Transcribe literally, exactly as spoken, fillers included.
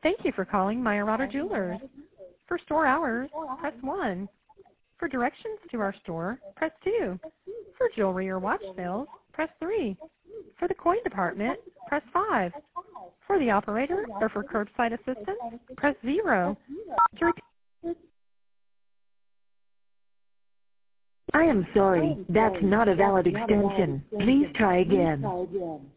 Thank you for calling Mayorada Jewelers. For store hours, press one. For directions to our store, press two. For jewelry or watch sales, press three. For the coin department, press five. For the operator or for curbside assistance, press zero. To repeat I am sorry, that's not a valid extension. Please try again.